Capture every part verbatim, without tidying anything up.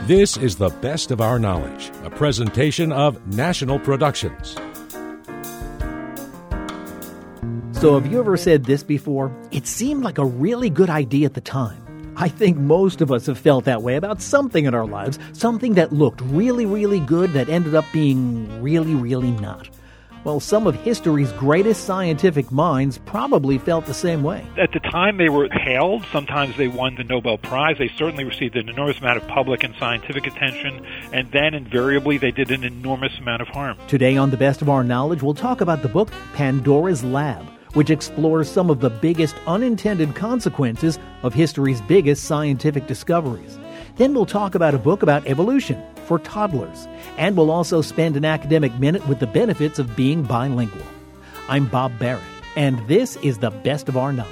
This is The Best of Our Knowledge, a presentation of National Productions. So have you ever said this before? It seemed like a really good idea at the time. I think most of us have felt that way about something in our lives, something that looked really, really good that ended up being really, really not. Well, some of history's greatest scientific minds probably felt the same way. At the time they were hailed. Sometimes they won the Nobel Prize. They certainly received an enormous amount of public and scientific attention, and then invariably they did an enormous amount of harm. Today on The Best of Our Knowledge, we'll talk about the book Pandora's Lab, which explores some of the biggest unintended consequences of history's biggest scientific discoveries. Then we'll talk about a book about evolution for toddlers, and we'll also spend an academic minute with the benefits of being bilingual. I'm Bob Barrett, and this is The Best of Our Knowledge.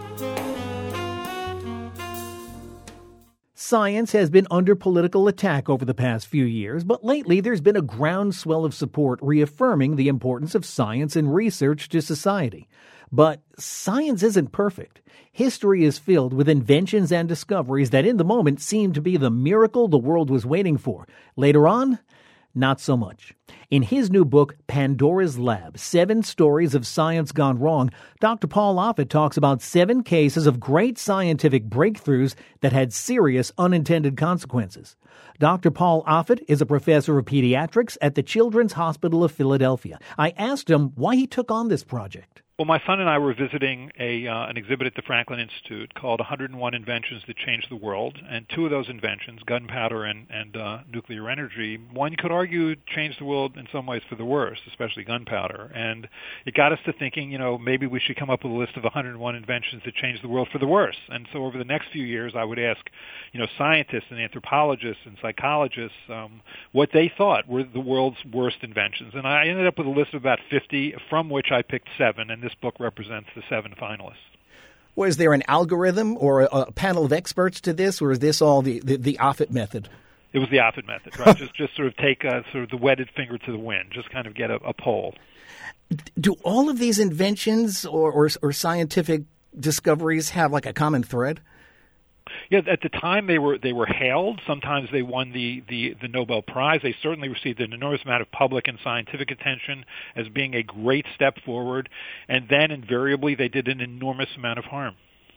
Science has been under political attack over the past few years, but lately there's been a groundswell of support reaffirming the importance of science and research to society. But science isn't perfect. History is filled with inventions and discoveries that in the moment seem to be the miracle the world was waiting for. Later on, not so much. In his new book, Pandora's Lab, Seven Stories of Science Gone Wrong, Doctor Paul Offit talks about seven cases of great scientific breakthroughs that had serious unintended consequences. Doctor Paul Offit is a professor of pediatrics at the Children's Hospital of Philadelphia. I asked him why he took on this project. Well, my son and I were visiting a uh, an exhibit at the Franklin Institute called one hundred one Inventions That Changed the World, and two of those inventions, gunpowder and, and uh, nuclear energy, one could argue changed the world in some ways for the worse, especially gunpowder. And it got us to thinking, you know, maybe we should come up with a list of one hundred one inventions that changed the world for the worse. And so over the next few years, I would ask, you know, scientists and anthropologists and psychologists um, what they thought were the world's worst inventions. And I ended up with a list of about fifty, from which I picked seven, and this book represents the seven finalists. Was there an algorithm or a, a panel of experts to this, or is this all the, the, the Offit method? It was the Offit method, right? just just sort of take a, sort of the wetted finger to the wind, just kind of get a, a poll. Do all of these inventions or, or, or scientific discoveries have like a common thread? Yeah, at the time they were they were hailed. Sometimes they won the, the, the Nobel Prize. They certainly received an enormous amount of public and scientific attention as being a great step forward. And then invariably they did an enormous amount of harm.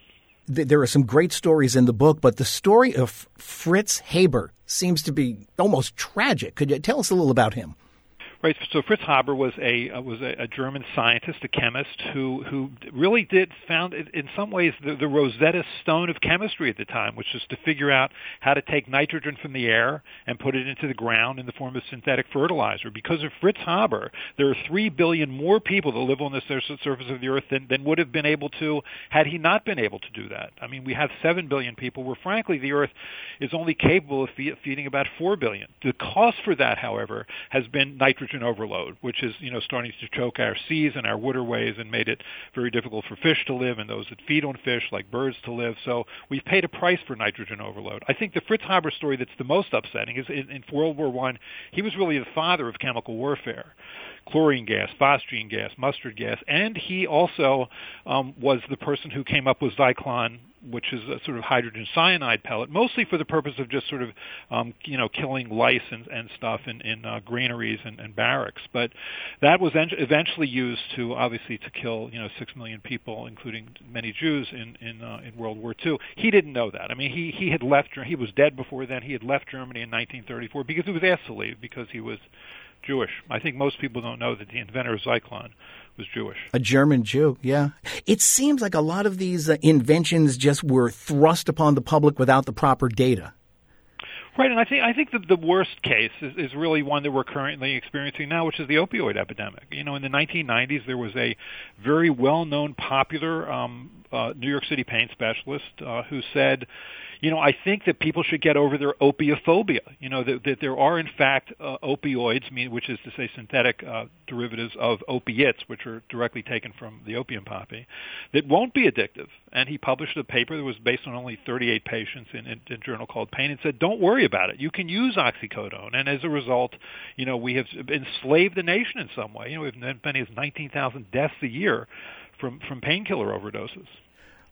There are some great stories in the book, but the story of Fritz Haber seems to be almost tragic. Could you tell us a little about him? Right. So Fritz Haber was a uh, was a, a German scientist, a chemist who who really did found in some ways the, the Rosetta Stone of chemistry at the time, which was to figure out how to take nitrogen from the air and put it into the ground in the form of synthetic fertilizer. Because of Fritz Haber, there are three billion more people that live on the surface of the earth than, than would have been able to had he not been able to do that. I mean, we have seven billion people, where frankly the earth is only capable of fe- feeding about four billion. The cost for that, however, has been nitrogen overload, which is, you know, starting to choke our seas and our waterways and made it very difficult for fish to live and those that feed on fish, like birds, to live. So we've paid a price for nitrogen overload. I think the Fritz Haber story that's the most upsetting is in, in World War One, he was really the father of chemical warfare. Chlorine gas, phosgene gas, mustard gas, and he also um, was the person who came up with Zyklon, which is a sort of hydrogen cyanide pellet, mostly for the purpose of just sort of, um, you know, killing lice and, and stuff in, in uh, granaries and, and barracks. But that was en- eventually used to, obviously, to kill, you know, six million people, including many Jews in in, uh, in World War Two. He didn't know that. I mean, he he had left. He was dead before then. He had left Germany in nineteen thirty-four because he was asked to leave because he was Jewish. I think most people don't know that the inventor of Zyklon was Jewish. A German Jew, yeah. It seems like a lot of these uh, inventions just were thrust upon the public without the proper data. Right, and I think I think the, the worst case is, is really one that we're currently experiencing now, which is the opioid epidemic. You know, in the nineteen nineties, there was a very well-known, popular um, uh, New York City pain specialist uh, who said, you know, I think that people should get over their opiophobia. You know, that, that there are, in fact, uh, opioids, mean, which is to say synthetic uh, derivatives of opiates, which are directly taken from the opium poppy, that won't be addictive. And he published a paper that was based on only thirty-eight patients in, in, in a journal called Pain and said, don't worry about it. You can use oxycodone. And as a result, you know, we have enslaved the nation in some way. You know, we have as many as nineteen thousand deaths a year from, from painkiller overdoses.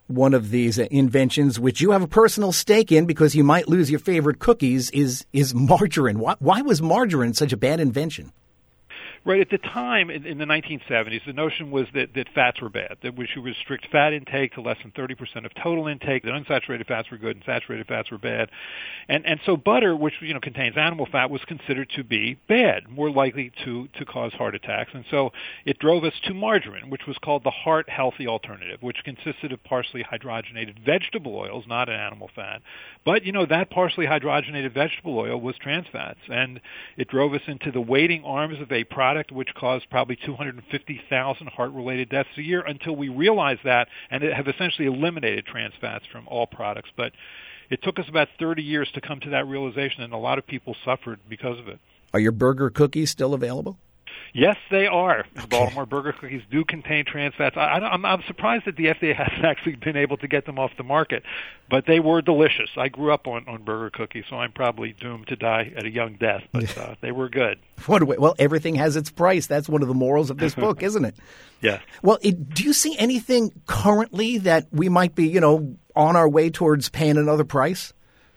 one of these inventions, which you have a personal stake in because you might lose your favorite cookies, is is margarine. Why, why was margarine such a bad invention? Right, at the time, in, in the nineteen seventies, the notion was that, that fats were bad, that we should restrict fat intake to less than thirty percent of total intake, that unsaturated fats were good and saturated fats were bad. And and so butter, which you know contains animal fat, was considered to be bad, more likely to, to cause heart attacks. And so it drove us to margarine, which was called the heart-healthy alternative, which consisted of partially hydrogenated vegetable oils, not an animal fat. But, you know, that partially hydrogenated vegetable oil was trans fats, and it drove us into the waiting arms of a product which caused probably two hundred fifty thousand heart-related deaths a year until we realized that and have essentially eliminated trans fats from all products. But it took us about thirty years to come to that realization, and a lot of people suffered because of it. Are your burger cookies still available? Yes, they are. Okay. Baltimore burger cookies do contain trans fats. I, I'm, I'm surprised that the F D A hasn't actually been able to get them off the market, but they were delicious. I grew up on, on burger cookies, so I'm probably doomed to die at a young death, but uh, they were good. What, well, everything has its price. That's one of the morals of this book, isn't it? Yeah. Well, it, do you see anything currently that we might be, you know, on our way towards paying another price?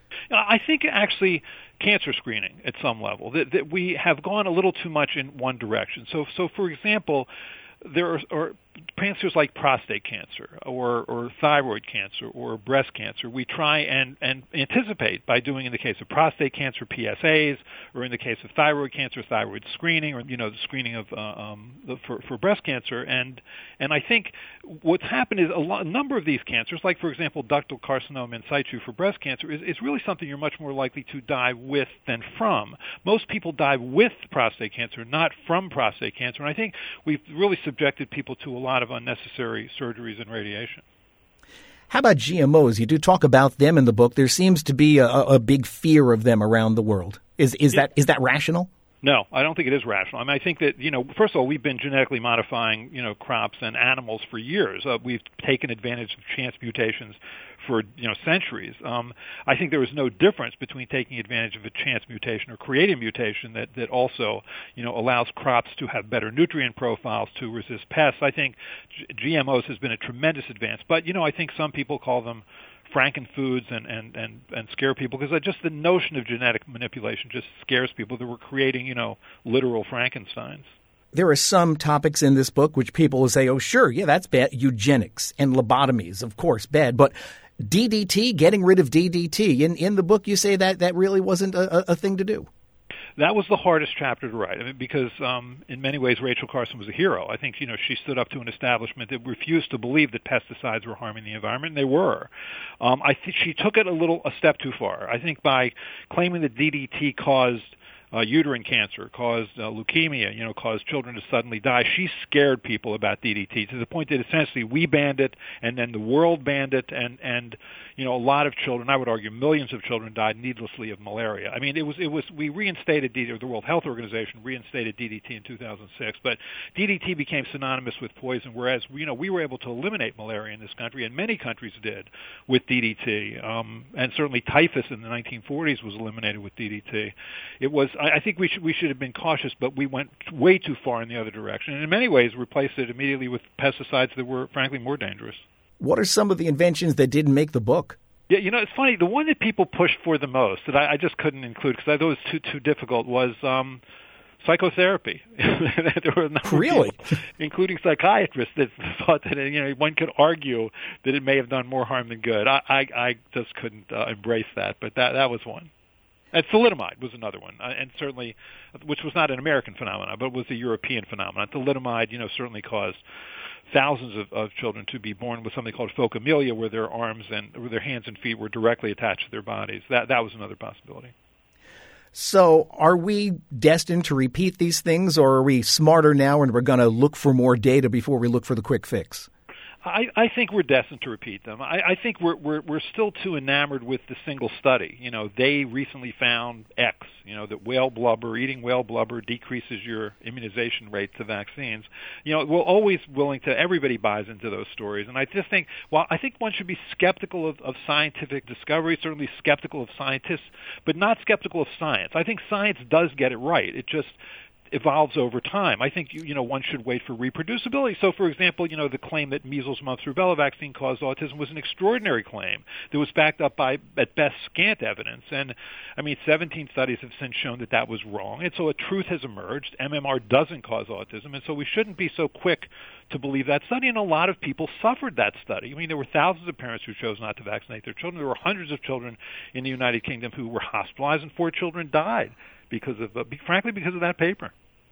I think actually cancer screening at some level, that, that we have gone a little too much in one direction. So, so for example, there are, are cancers like prostate cancer or, or thyroid cancer or breast cancer. We try and, and anticipate by doing, in the case of prostate cancer, P S As, or in the case of thyroid cancer, thyroid screening, or you know the screening of uh, um, the, for, for breast cancer. And and I think what's happened is a, lot, a number of these cancers, like for example ductal carcinoma in situ for breast cancer, is, is really something you're much more likely to die with than from. Most people die with prostate cancer, not from prostate cancer. And I think we've really subjected people to a lot of unnecessary surgeries and radiation. How about G M Os? You do talk about them in the book. There seems to be a, a big fear of them around the world. Is is yeah. that is that rational? No, I don't think it is rational. I mean, I think that, you know, first of all, we've been genetically modifying, you know, crops and animals for years. Uh, we've taken advantage of chance mutations for, you know, centuries. Um, I think there is no difference between taking advantage of a chance mutation or creating a mutation that, that also, you know, allows crops to have better nutrient profiles, to resist pests. I think G M Os has been a tremendous advance. But, you know, I think some people call them frankenfoods and, and, and, and scare people because just the notion of genetic manipulation just scares people that we're creating, you know, literal Frankensteins. There are some topics in this book which people will say, oh, sure, yeah, that's bad. Eugenics and lobotomies, of course, bad. But D D T, getting rid of D D T, in, in the book you say that that really wasn't a, a thing to do. That was the hardest chapter to write, I mean, because um, in many ways Rachel Carson was a hero. I think, you know, she stood up to an establishment that refused to believe that pesticides were harming the environment, and they were. Um, I think she took it a little a step too far. I think by claiming that D D T caused Uh, uterine cancer, caused uh, leukemia, you know, caused children to suddenly die. She scared people about D D T to the point that essentially we banned it, and then the world banned it, and and you know, a lot of children, I would argue, millions of children died needlessly of malaria. I mean, it was it was we reinstated D D T, or the World Health Organization reinstated D D T in two thousand six, but D D T became synonymous with poison, whereas you know we were able to eliminate malaria in this country, and many countries did with D D T, um, and certainly typhus in the nineteen forties was eliminated with D D T. It was. I think we should we should have been cautious, but we went way too far in the other direction, and in many ways replaced it immediately with pesticides that were, frankly, more dangerous. What are some of the inventions that didn't make the book? Yeah, you know, it's funny. The one that people pushed for the most, that I, I just couldn't include because I thought it was too too difficult, was um, psychotherapy. There were a number really, of people, including psychiatrists, that thought that you know one could argue that it may have done more harm than good. I I, I just couldn't uh, embrace that, but that that was one. And thalidomide was another one, uh, and certainly, which was not an American phenomenon, but was a European phenomenon. Thalidomide, you know, certainly caused thousands of, of children to be born with something called phocomelia, where their arms and where their hands and feet were directly attached to their bodies. That that was another possibility. So, are we destined to repeat these things, or are we smarter now and we're going to look for more data before we look for the quick fix? I, I think we're destined to repeat them. I, I think we're, we're we're still too enamored with the single study. You know, they recently found X. You know, that whale blubber, eating whale blubber decreases your immunization rate to vaccines. You know, we're always willing to. Everybody buys into those stories, and I just think, well, I think one should be skeptical of, of scientific discovery. Certainly skeptical of scientists, but not skeptical of science. I think science does get it right. It just evolves over time. I think, you, you know, one should wait for reproducibility. So, for example, you know, the claim that measles, mumps, rubella vaccine caused autism was an extraordinary claim that was backed up by, at best, scant evidence. And, I mean, seventeen studies have since shown that that was wrong. And so a truth has emerged. M M R doesn't cause autism. And so we shouldn't be so quick to believe that study. And a lot of people suffered that study. I mean, there were thousands of parents who chose not to vaccinate their children. There were hundreds of children in the United Kingdom who were hospitalized, and four children died because of, uh, frankly, because of that paper.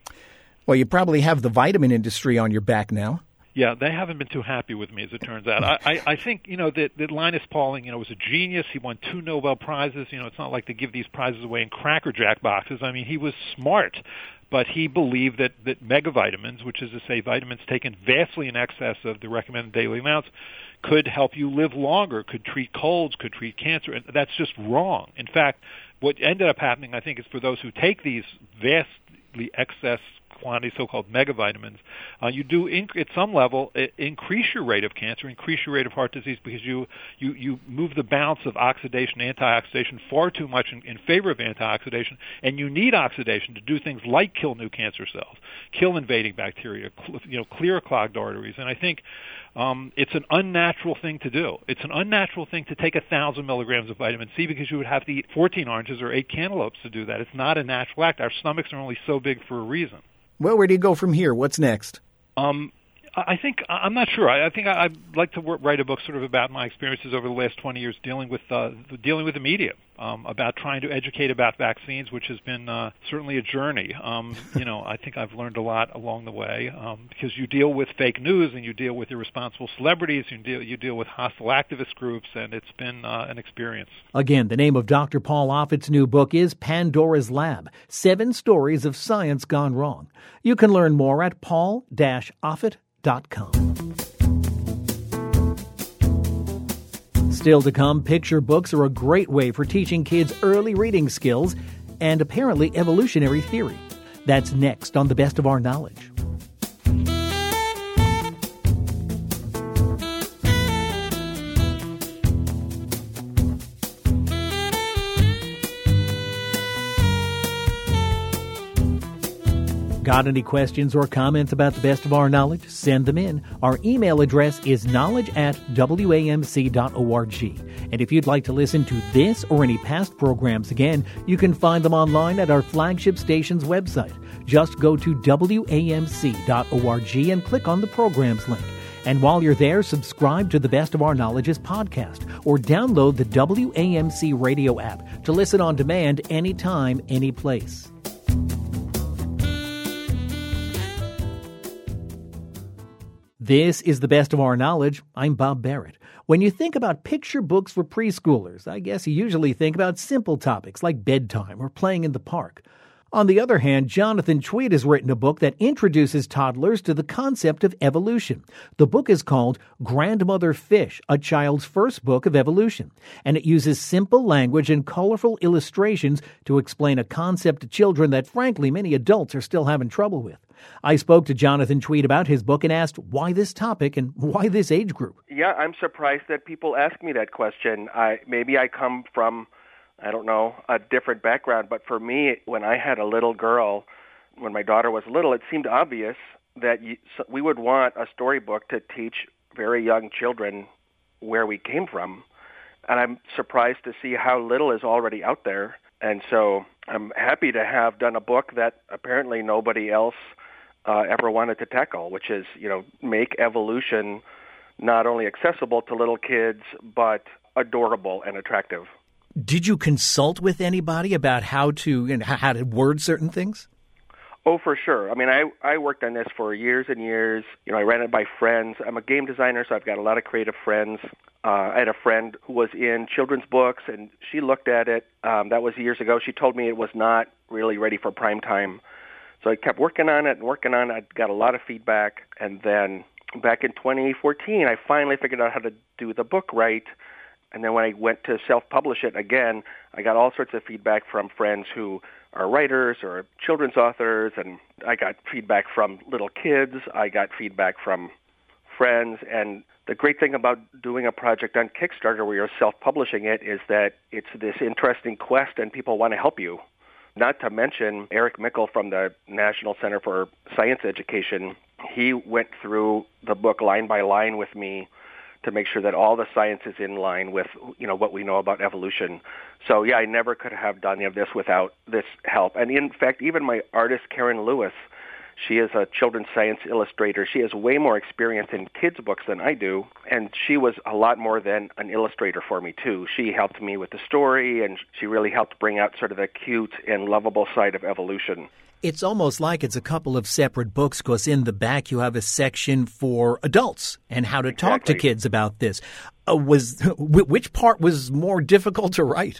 Well, you probably have the vitamin industry on your back now. Yeah, they haven't been too happy with me, as it turns out. I, I, I think, you know, that, that Linus Pauling, you know, was a genius. He won two Nobel Prizes. You know, it's not like they give these prizes away in Cracker Jack boxes. I mean, he was smart, but he believed that, that megavitamins, which is to say vitamins taken vastly in excess of the recommended daily amounts, could help you live longer, could treat colds, could treat cancer. And that's just wrong. In fact, what ended up happening, I think, is for those who take these vastly excess quantity, so-called megavitamins, uh, you do, inc- at some level, I- increase your rate of cancer, increase your rate of heart disease, because you, you, you move the balance of oxidation, antioxidation far too much in, in favor of antioxidation, and you need oxidation to do things like kill new cancer cells, kill invading bacteria, cl- you know, clear clogged arteries. And I think um, it's an unnatural thing to do. It's an unnatural thing to take one thousand milligrams of vitamin C, because you would have to eat fourteen oranges or eight cantaloupes to do that. It's not a natural act. Our stomachs are only so big for a reason. Well, where do you go from here? What's next? Um, I think I'm not sure. I, I think I, I'd like to work, write a book sort of about my experiences over the last twenty years dealing with uh, dealing with the media, um, about trying to educate about vaccines, which has been uh, certainly a journey. Um, you know, I think I've learned a lot along the way, um, because you deal with fake news and you deal with irresponsible celebrities, you deal you deal with hostile activist groups, and it's been uh, an experience. Again, the name of Doctor Paul Offit's new book is Pandora's Lab: Seven Stories of Science Gone Wrong. You can learn more at paul dash offit dot com. Still to come, picture books are a great way for teaching kids early reading skills and apparently evolutionary theory. That's next on The Best of Our Knowledge. Got any questions or comments about The Best of Our Knowledge? Send them in. Our email address is knowledge at w a m c dot org. And if you'd like to listen to this or any past programs again, you can find them online at our flagship station's website. Just go to w a m c dot org and click on the programs link. And while you're there, subscribe to The Best of Our Knowledge's podcast or download the W A M C radio app to listen on demand anytime, any place. This is The Best of Our Knowledge. I'm Bob Barrett. When you think about picture books for preschoolers, I guess you usually think about simple topics like bedtime or playing in the park. On the other hand, Jonathan Tweed has written a book that introduces toddlers to the concept of evolution. The book is called Grandmother Fish, a child's first book of evolution, and it uses simple language and colorful illustrations to explain a concept to children that, frankly, many adults are still having trouble with. I spoke to Jonathan Tweed about his book and asked why this topic and why this age group. Yeah, I'm surprised that people ask me that question. I maybe I come from, I don't know, a different background, but for me, when I had a little girl, when my daughter was little, it seemed obvious that you, so we would want a storybook to teach very young children where we came from. And I'm surprised to see how little is already out there. And so I'm happy to have done a book that apparently nobody else uh, ever wanted to tackle, which is, you know, make evolution not only accessible to little kids, but adorable and attractive. Did you consult with anybody about how to and how to word certain things? Oh, for sure. I mean, I, I worked on this for years and years. You know, I ran it by friends. I'm a game designer, so I've got a lot of creative friends. Uh, I had a friend who was in children's books, and she looked at it. Um, that was years ago. She told me it was not really ready for prime time. So I kept working on it and working on it. I got a lot of feedback. And then back in twenty fourteen, I finally figured out how to do the book right. And then when I went to self-publish it again, I got all sorts of feedback from friends who are writers or children's authors, and I got feedback from little kids. I got feedback from friends. And the great thing about doing a project on Kickstarter where you're self-publishing it is that it's this interesting quest and people want to help you. Not to mention Eric Mickle from the National Center for Science Education. He went through the book line by line with me to make sure that all the science is in line with, you know, what we know about evolution. So, yeah, I never could have done any of this without this help. And in fact, even my artist, Karen Lewis, she is a children's science illustrator. She has way more experience in kids' books than I do, and she was a lot more than an illustrator for me, too. She helped me with the story, and she really helped bring out sort of the cute and lovable side of evolution. It's almost like it's a couple of separate books, because in the back you have a section for adults and how to Exactly. talk to kids about this. Uh, was which part was more difficult to write?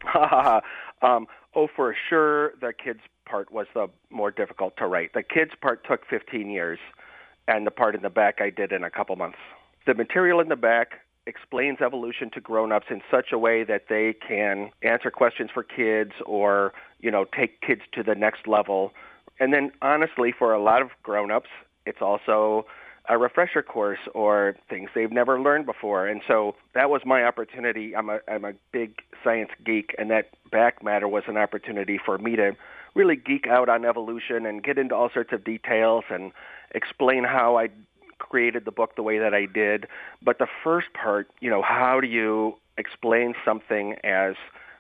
um, oh, for sure, the kids' part was the more difficult to write. The kids' part took fifteen years, and the part in the back I did in a couple months. The material in the back explains evolution to grown-ups in such a way that they can answer questions for kids or, you know, take kids to the next level. And then, honestly, for a lot of grown-ups, it's also a refresher course or things they've never learned before. And so that was my opportunity. I'm a, I'm a big science geek, and that back matter was an opportunity for me to really geek out on evolution and get into all sorts of details and explain how I created the book the way that I did. But the first part, you know, how do you explain something as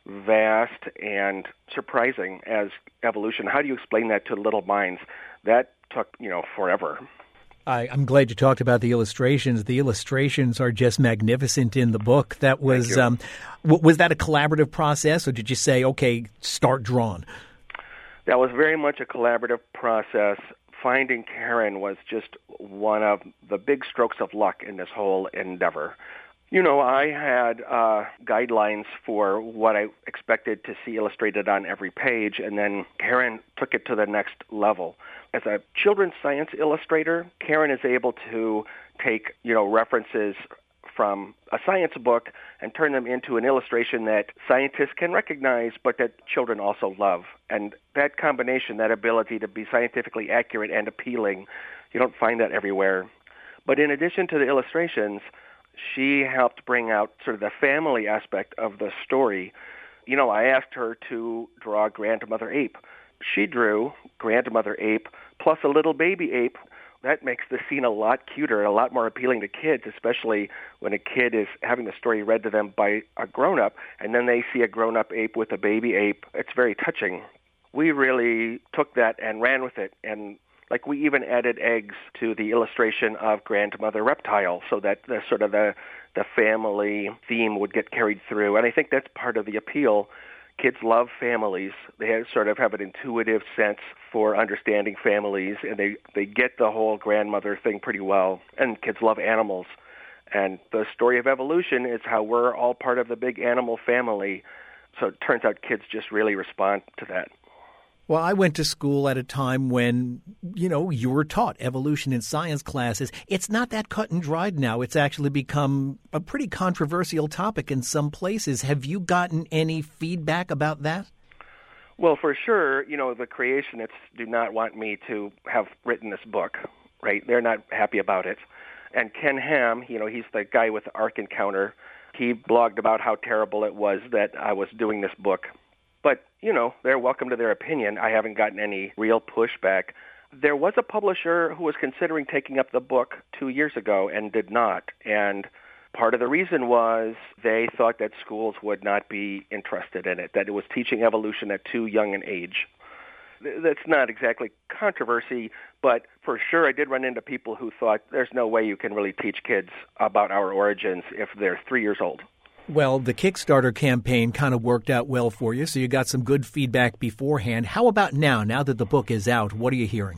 vast and surprising as evolution? How do you explain that to little minds? That took, you know, forever. I, I'm glad you talked about the illustrations. The illustrations are just magnificent in the book. That was um, w- was that a collaborative process, or did you say, okay, start drawn? That was very much a collaborative process. Finding Karen was just one of the big strokes of luck in this whole endeavor. You know, I had uh, guidelines for what I expected to see illustrated on every page, and then Karen took it to the next level. As a children's science illustrator, Karen is able to take, you know, references from a science book and turn them into an illustration that scientists can recognize, but that children also love. And that combination, that ability to be scientifically accurate and appealing, you don't find that everywhere. But in addition to the illustrations, she helped bring out sort of the family aspect of the story. You know, I asked her to draw Grandmother Ape. She drew Grandmother Ape plus a little baby ape. That makes the scene a lot cuter, a lot more appealing to kids, especially when a kid is having the story read to them by a grown-up, and then they see a grown-up ape with a baby ape. It's very touching. We really took that and ran with it, and like we even added eggs to the illustration of Grandmother Reptile so that the sort of the, the family theme would get carried through. And I think that's part of the appeal. Kids love families. They have, sort of have an intuitive sense for understanding families, and they, they get the whole grandmother thing pretty well. And kids love animals. And the story of evolution is how we're all part of the big animal family. So it turns out kids just really respond to that. Well, I went to school at a time when, you know, you were taught evolution in science classes. It's not that cut and dried now. It's actually become a pretty controversial topic in some places. Have you gotten any feedback about that? Well, for sure, you know, the creationists do not want me to have written this book, right? They're not happy about it. And Ken Ham, you know, he's the guy with the Ark Encounter. He blogged about how terrible it was that I was doing this book. But, you know, they're welcome to their opinion. I haven't gotten any real pushback. There was a publisher who was considering taking up the book two years ago and did not. And part of the reason was they thought that schools would not be interested in it, that it was teaching evolution at too young an age. That's not exactly controversy, but for sure I did run into people who thought there's no way you can really teach kids about our origins if they're three years old. Well, the Kickstarter campaign kind of worked out well for you, so you got some good feedback beforehand. How about now, now that the book is out? What are you hearing?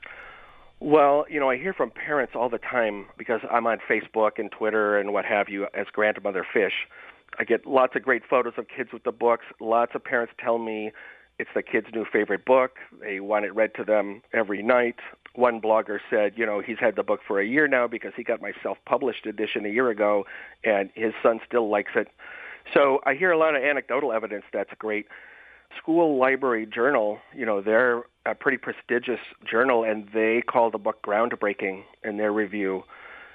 Well, you know, I hear from parents all the time because I'm on Facebook and Twitter and what have you as Grandmother Fish. I get lots of great photos of kids with the books. Lots of parents tell me it's the kids' new favorite book. They want it read to them every night. One blogger said, you know, he's had the book for a year now because he got my self-published edition a year ago, and his son still likes it. So I hear a lot of anecdotal evidence that's great. School Library Journal, you know, they're a pretty prestigious journal, and they call the book groundbreaking in their review.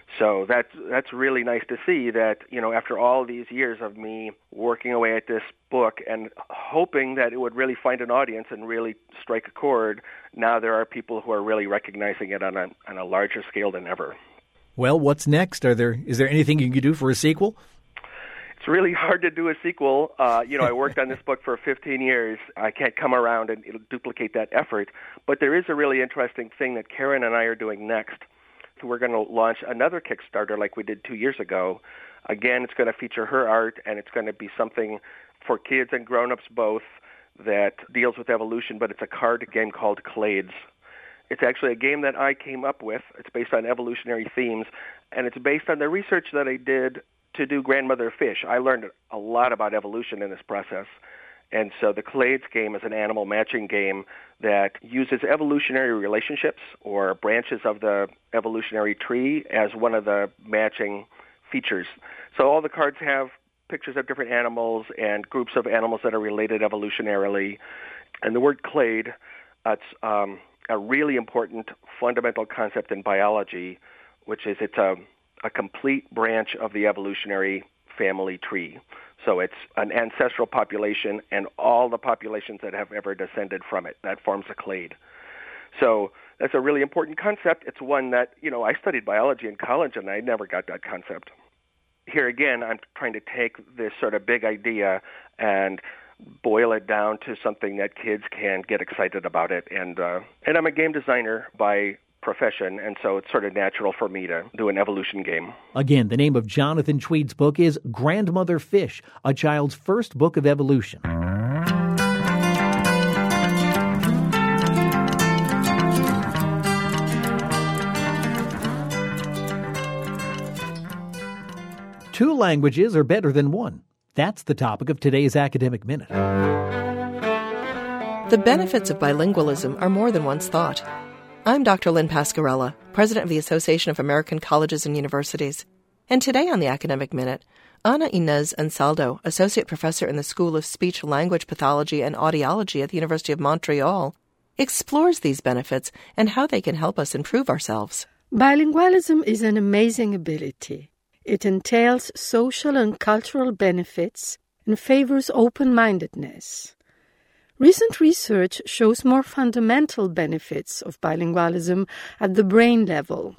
So that's that's really nice to see that, you know, after all these years of me working away at this book and hoping that it would really find an audience and really strike a chord, now there are people who are really recognizing it on a on a larger scale than ever. Well, what's next? Are there is there anything you can do for a sequel? It's really hard to do a sequel. Uh, you know, I worked on this book for fifteen years. I can't come around and duplicate that effort. But there is a really interesting thing that Karen and I are doing next. We're going to launch another Kickstarter like we did two years ago. Again, it's going to feature her art, and it's going to be something for kids and grown-ups both that deals with evolution, but it's a card game called Clades. It's actually a game that I came up with. It's based on evolutionary themes, and it's based on the research that I did to do Grandmother Fish. I learned a lot about evolution in this process. And so the Clades game is an animal matching game that uses evolutionary relationships or branches of the evolutionary tree as one of the matching features. So all the cards have pictures of different animals and groups of animals that are related evolutionarily. And the word clade, it's um, a really important fundamental concept in biology, which is it's a, a complete branch of the evolutionary family tree. So it's an ancestral population and all the populations that have ever descended from it. That forms a clade. So that's a really important concept. It's one that, you know, I studied biology in college and I never got that concept. Here again, I'm trying to take this sort of big idea and boil it down to something that kids can get excited about it. And uh, and I'm a game designer by profession, and so it's sort of natural for me to do an evolution game. Again, the name of Jonathan Tweed's book is Grandmother Fish, a child's first book of evolution. Two languages are better than one. That's the topic of today's Academic Minute. The benefits of bilingualism are more than once thought. I'm Doctor Lynn Pasquarella, President of the Association of American Colleges and Universities. And today on the Academic Minute, Ana Inés Ansaldo, Associate Professor in the School of Speech, Language Pathology, and Audiology at the University of Montreal, explores these benefits and how they can help us improve ourselves. Bilingualism is an amazing ability. It entails social and cultural benefits and favors open-mindedness. Recent research shows more fundamental benefits of bilingualism at the brain level.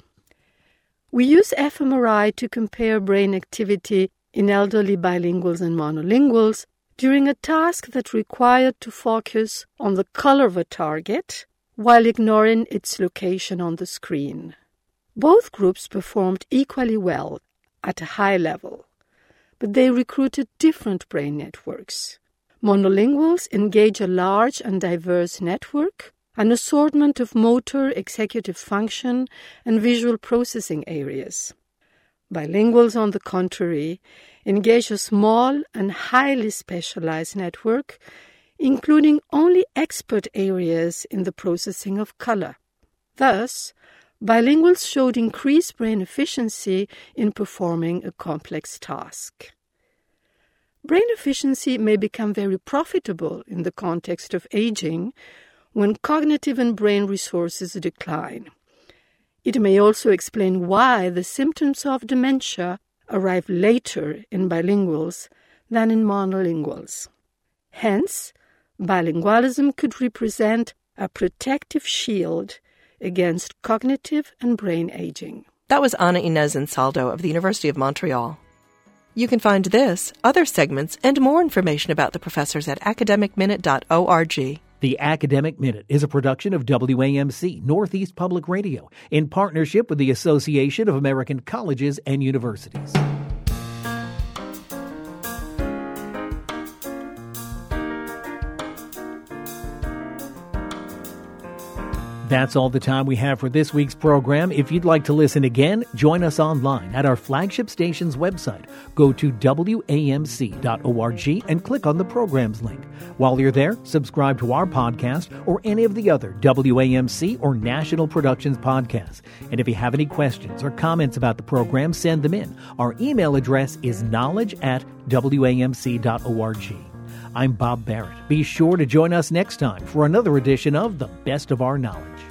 We use fMRI to compare brain activity in elderly bilinguals and monolinguals during a task that required to focus on the color of a target while ignoring its location on the screen. Both groups performed equally well at a high level, but they recruited different brain networks. Monolinguals engage a large and diverse network, an assortment of motor, executive function, and visual processing areas. Bilinguals, on the contrary, engage a small and highly specialized network, including only expert areas in the processing of color. Thus, bilinguals showed increased brain efficiency in performing a complex task. Brain efficiency may become very profitable in the context of aging when cognitive and brain resources decline. It may also explain why the symptoms of dementia arrive later in bilinguals than in monolinguals. Hence, bilingualism could represent a protective shield against cognitive and brain aging. That was Ana Inés Ansaldo of the University of Montreal. You can find this, other segments, and more information about the professors at academic minute dot org. The Academic Minute is a production of W A M C, Northeast Public Radio, in partnership with the Association of American Colleges and Universities. That's all the time we have for this week's program. If you'd like to listen again, join us online at our flagship station's website. Go to W A M C dot org and click on the programs link. While you're there, subscribe to our podcast or any of the other W A M C or National Productions podcasts. And if you have any questions or comments about the program, send them in. Our email address is knowledge at W A M C dot org. I'm Bob Barrett. Be sure to join us next time for another edition of The Best of Our Knowledge.